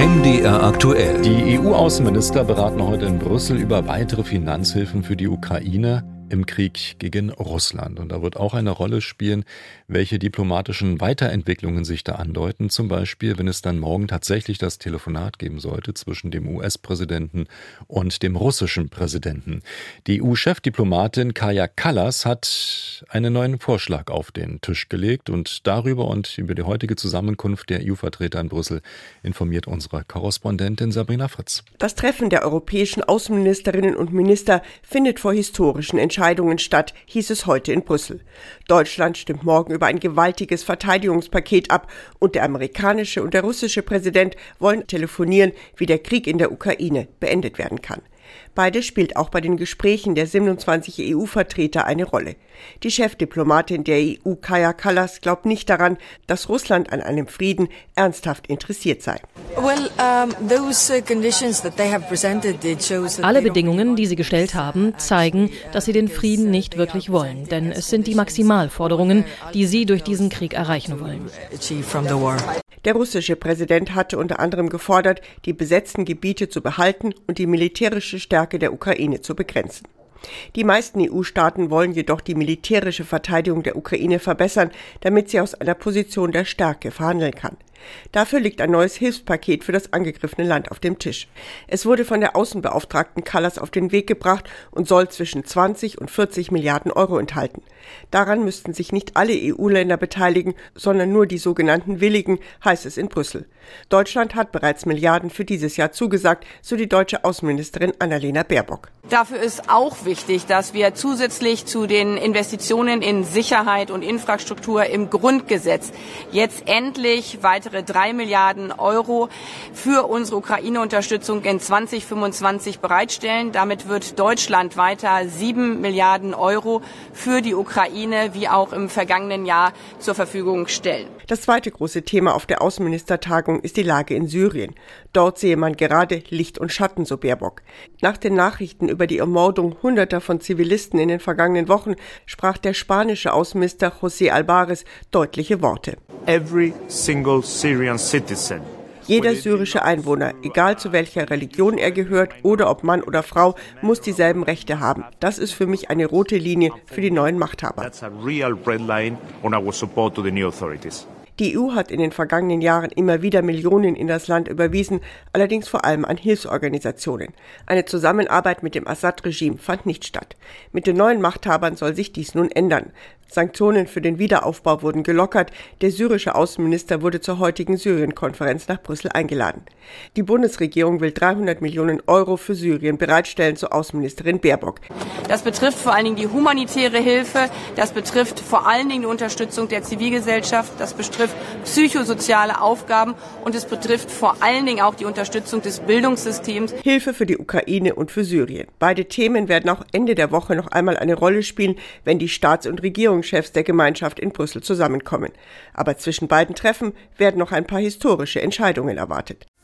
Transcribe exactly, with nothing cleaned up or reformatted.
M D R aktuell. Die E U-Außenminister beraten heute in Brüssel über weitere Finanzhilfen für die Ukraine im Krieg gegen Russland. Und da wird auch eine Rolle spielen, welche diplomatischen Weiterentwicklungen sich da andeuten. Zum Beispiel, wenn es dann morgen tatsächlich das Telefonat geben sollte zwischen dem U S-Präsidenten und dem russischen Präsidenten. Die E U-Chefdiplomatin Kaja Kallas hat einen neuen Vorschlag auf den Tisch gelegt. Und darüber und über die heutige Zusammenkunft der E U-Vertreter in Brüssel informiert unsere Korrespondentin Sabrina Fritz. Das Treffen der europäischen Außenministerinnen und Minister findet vor historischen Entscheidungen Entscheidungen statt, hieß es heute in Brüssel. Deutschland stimmt morgen über ein gewaltiges Verteidigungspaket ab und der amerikanische und der russische Präsident wollen telefonieren, wie der Krieg in der Ukraine beendet werden kann. Beides spielt auch bei den Gesprächen der siebenundzwanzig E U-Vertreter eine Rolle. Die Chefdiplomatin der E U, Kaja Kallas, glaubt nicht daran, dass Russland an einem Frieden ernsthaft interessiert sei. Alle Bedingungen, die sie gestellt haben, zeigen, dass sie den Frieden nicht wirklich wollen. Denn es sind die Maximalforderungen, die sie durch diesen Krieg erreichen wollen. Der russische Präsident hatte unter anderem gefordert, die besetzten Gebiete zu behalten und die militärische Stärke der Ukraine zu begrenzen. Die meisten E U-Staaten wollen jedoch die militärische Verteidigung der Ukraine verbessern, damit sie aus einer Position der Stärke verhandeln kann. Dafür liegt ein neues Hilfspaket für das angegriffene Land auf dem Tisch. Es wurde von der Außenbeauftragten Kallas auf den Weg gebracht und soll zwischen zwanzig und vierzig Milliarden Euro enthalten. Daran müssten sich nicht alle E U-Länder beteiligen, sondern nur die sogenannten Willigen, heißt es in Brüssel. Deutschland hat bereits Milliarden für dieses Jahr zugesagt, so die deutsche Außenministerin Annalena Baerbock. Dafür ist auch wichtig, dass wir zusätzlich zu den Investitionen in Sicherheit und Infrastruktur im Grundgesetz jetzt endlich weitere drei Milliarden Euro für unsere Ukraine-Unterstützung in zwanzig fünfundzwanzig bereitstellen. Damit wird Deutschland weiter sieben Milliarden Euro für die Ukraine wie auch im vergangenen Jahr zur Verfügung stellen. Das zweite große Thema auf der Außenministertagung ist die Lage in Syrien. Dort sehe man gerade Licht und Schatten, so Baerbock. Nach den Nachrichten über die Ermordung Hunderter von Zivilisten in den vergangenen Wochen sprach der spanische Außenminister José Albares deutliche Worte. Every single Syrian citizen. Jeder syrische Einwohner, egal zu welcher Religion er gehört oder ob Mann oder Frau, muss dieselben Rechte haben. Das ist für mich eine rote Linie für die neuen Machthaber. That's a real red line on our support to the new authorities. Die E U hat in den vergangenen Jahren immer wieder Millionen in das Land überwiesen, allerdings vor allem an Hilfsorganisationen. Eine Zusammenarbeit mit dem Assad-Regime fand nicht statt. Mit den neuen Machthabern soll sich dies nun ändern. Sanktionen für den Wiederaufbau wurden gelockert. Der syrische Außenminister wurde zur heutigen Syrien-Konferenz nach Brüssel eingeladen. Die Bundesregierung will dreihundert Millionen Euro für Syrien bereitstellen, so Außenministerin Baerbock. Das betrifft vor allen Dingen die humanitäre Hilfe, das betrifft vor allen Dingen die Unterstützung der Zivilgesellschaft, das betrifft psychosoziale Aufgaben und es betrifft vor allen Dingen auch die Unterstützung des Bildungssystems. Hilfe für die Ukraine und für Syrien. Beide Themen werden auch Ende der Woche noch einmal eine Rolle spielen, wenn die Staats- und Regierungschefs der Gemeinschaft in Brüssel zusammenkommen. Aber zwischen beiden Treffen werden noch ein paar historische Entscheidungen erwartet.